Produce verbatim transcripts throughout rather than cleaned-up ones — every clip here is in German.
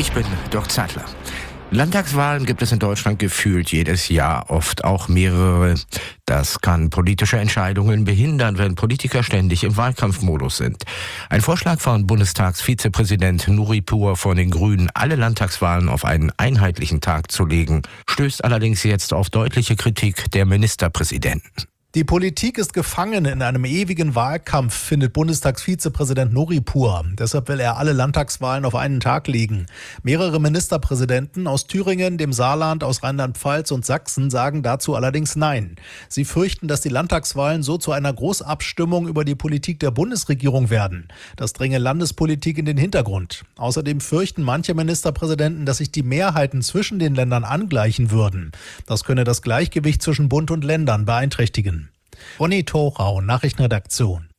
Ich bin Dirk Zeitler. Landtagswahlen gibt es in Deutschland gefühlt jedes Jahr, oft auch mehrere. Das kann politische Entscheidungen behindern, wenn Politiker ständig im Wahlkampfmodus sind. Ein Vorschlag von Bundestagsvizepräsident Nuripur von den Grünen, alle Landtagswahlen auf einen einheitlichen Tag zu legen, stößt allerdings jetzt auf deutliche Kritik der Ministerpräsidenten. Die Politik ist gefangen in einem ewigen Wahlkampf, findet Bundestagsvizepräsident Nuripur. Deshalb will er alle Landtagswahlen auf einen Tag legen. Mehrere Ministerpräsidenten aus Thüringen, dem Saarland, aus Rheinland-Pfalz und Sachsen sagen dazu allerdings Nein. Sie fürchten, dass die Landtagswahlen so zu einer Großabstimmung über die Politik der Bundesregierung werden. Das dränge Landespolitik in den Hintergrund. Außerdem fürchten manche Ministerpräsidenten, dass sich die Mehrheiten zwischen den Ländern angleichen würden. Das könne das Gleichgewicht zwischen Bund und Ländern beeinträchtigen. Ronny Thorau, Nachrichtenredaktion.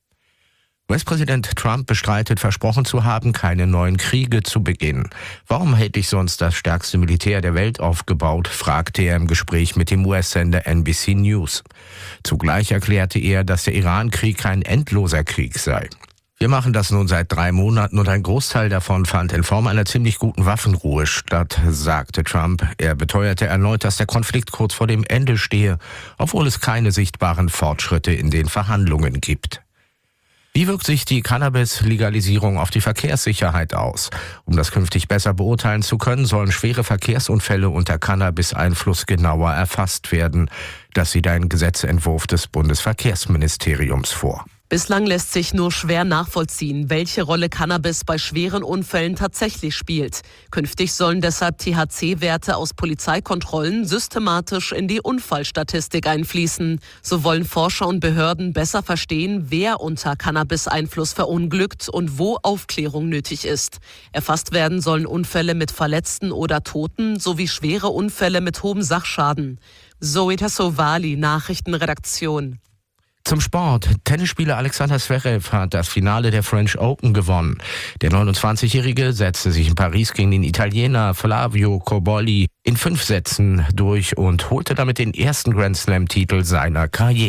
U S-Präsident Trump bestreitet, versprochen zu haben, keine neuen Kriege zu beginnen. Warum hätte ich sonst das stärkste Militär der Welt aufgebaut, fragte er im Gespräch mit dem U S-Sender N B C News. Zugleich erklärte er, dass der Iran-Krieg kein endloser Krieg sei. Wir machen das nun seit drei Monaten und ein Großteil davon fand in Form einer ziemlich guten Waffenruhe statt, sagte Trump. Er beteuerte erneut, dass der Konflikt kurz vor dem Ende stehe, obwohl es keine sichtbaren Fortschritte in den Verhandlungen gibt. Wie wirkt sich die Cannabis-Legalisierung auf die Verkehrssicherheit aus? Um das künftig besser beurteilen zu können, sollen schwere Verkehrsunfälle unter Cannabis-Einfluss genauer erfasst werden. Das sieht ein Gesetzentwurf des Bundesverkehrsministeriums vor. Bislang lässt sich nur schwer nachvollziehen, welche Rolle Cannabis bei schweren Unfällen tatsächlich spielt. Künftig sollen deshalb T H C-Werte aus Polizeikontrollen systematisch in die Unfallstatistik einfließen. So wollen Forscher und Behörden besser verstehen, wer unter Cannabis-Einfluss verunglückt und wo Aufklärung nötig ist. Erfasst werden sollen Unfälle mit Verletzten oder Toten sowie schwere Unfälle mit hohem Sachschaden. Zoe Tassovali, Nachrichtenredaktion. Zum Sport. Tennisspieler Alexander Zverev hat das Finale der French Open gewonnen. Der neunundzwanzigjährige setzte sich in Paris gegen den Italiener Flavio Cobolli in fünf Sätzen durch und holte damit den ersten Grand Slam-Titel seiner Karriere.